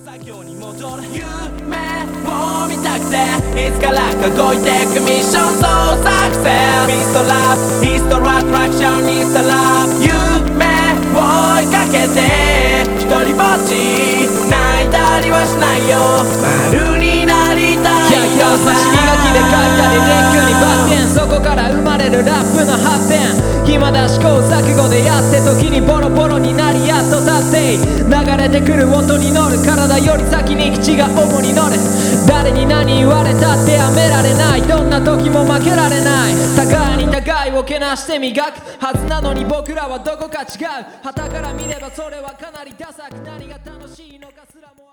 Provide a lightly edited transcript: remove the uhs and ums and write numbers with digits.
作業に戻る夢を見たくていつからか動いてくミッション総作戦ミストラップヒストラアトラクションにスタラップ夢を追いかけて一人ぼっち泣いたりはしないよ丸になりたいよ差し磨きで書いたリリックにバッテンそこから生まれるラップの発展暇だ試行錯誤でやって時にボロボロになりやっと立って流れてくる音に乗る体より先に口が主に乗る誰に何言われたってやめられないどんな時も負けられない互いに互いをけなして磨くはずなのに僕らはどこか違う旗から見ればそれはかなりダサく何が楽しいのかすらも